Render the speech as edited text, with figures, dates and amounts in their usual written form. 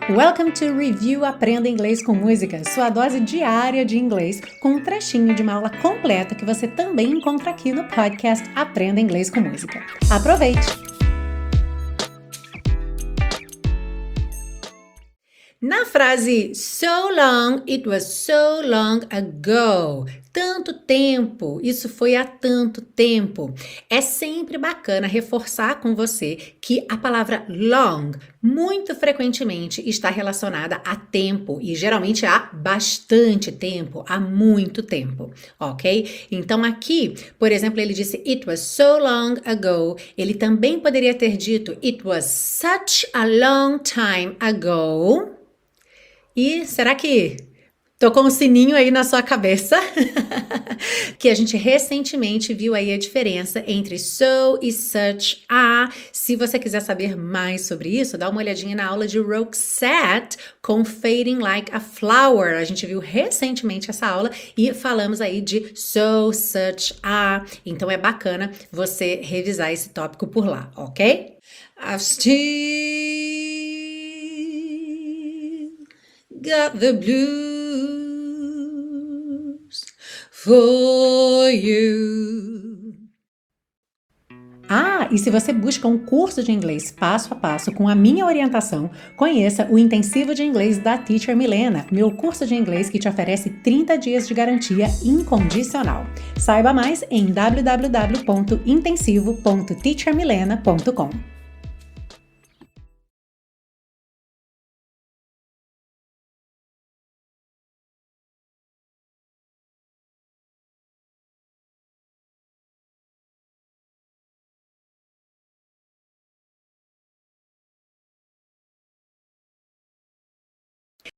Welcome to Review Aprenda Inglês com Música, sua dose diária de inglês com um trechinho de uma aula completa que você também encontra aqui no podcast Aprenda Inglês com Música. Aproveite! Na frase so long, it was so long ago. Tanto tempo, isso foi há tanto tempo. É sempre bacana reforçar com você que a palavra long muito frequentemente está relacionada a tempo e geralmente há bastante tempo, há muito tempo, ok? Então aqui, por exemplo, ele disse it was so long ago. Ele também poderia ter dito it was such a long time ago. E será que tocou um sininho aí na sua cabeça? Que a gente recentemente viu aí a diferença entre so e such a. Se você quiser saber mais sobre isso, dá uma olhadinha na aula de Roxette com Fading Like a Flower. A gente viu recentemente essa aula e falamos aí de so, such, a. Então é bacana você revisar esse tópico por lá, ok? I've still got the blues for you. E se você busca um curso de inglês passo a passo com a minha orientação, conheça o Intensivo de Inglês da Teacher Milena, meu curso de inglês que te oferece 30 dias de garantia incondicional. Saiba mais em www.intensivo.teachermilena.com.